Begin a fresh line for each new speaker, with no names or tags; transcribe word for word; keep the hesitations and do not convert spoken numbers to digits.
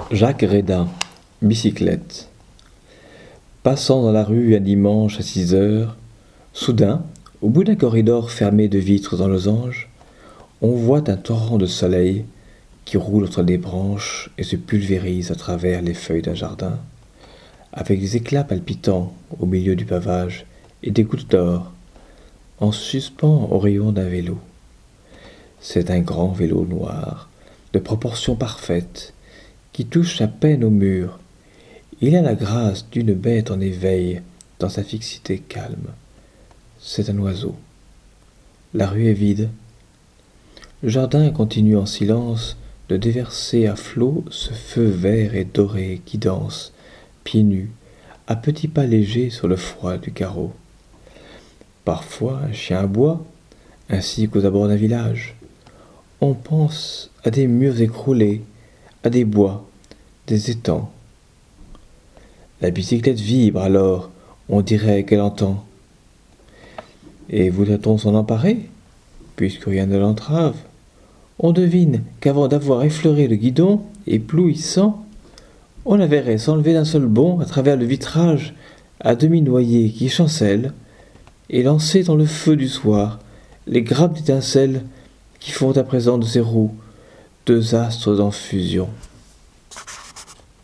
Jacques Rédin, bicyclette. Passant dans la rue un dimanche à six heures, soudain, au bout d'un corridor fermé de vitres en losange, on voit un torrent de soleil qui roule entre des branches et se pulvérise à travers les feuilles d'un jardin, avec des éclats palpitants au milieu du pavage et des gouttes d'or, en suspens au rayon d'un vélo. C'est un grand vélo noir, de proportions parfaites, qui touche à peine au mur. Il a la grâce d'une bête en éveil dans sa fixité calme. C'est un oiseau. La rue est vide. Le jardin continue en silence de déverser à flot ce feu vert et doré qui danse, pieds nus, à petits pas légers sur le froid du carreau. Parfois un chien aboie, ainsi qu'aux abords d'un village. On pense à des murs écroulés, à des bois, des étangs. La bicyclette vibre alors, on dirait qu'elle entend. Et voudrait-on s'en emparer, puisque rien ne l'entrave? On devine qu'avant d'avoir effleuré le guidon, éblouissant, on la verrait s'enlever d'un seul bond à travers le vitrage à demi noyé qui chancelle, et lancer dans le feu du soir les grappes d'étincelles qui font à présent de ses roues deux astres en fusion.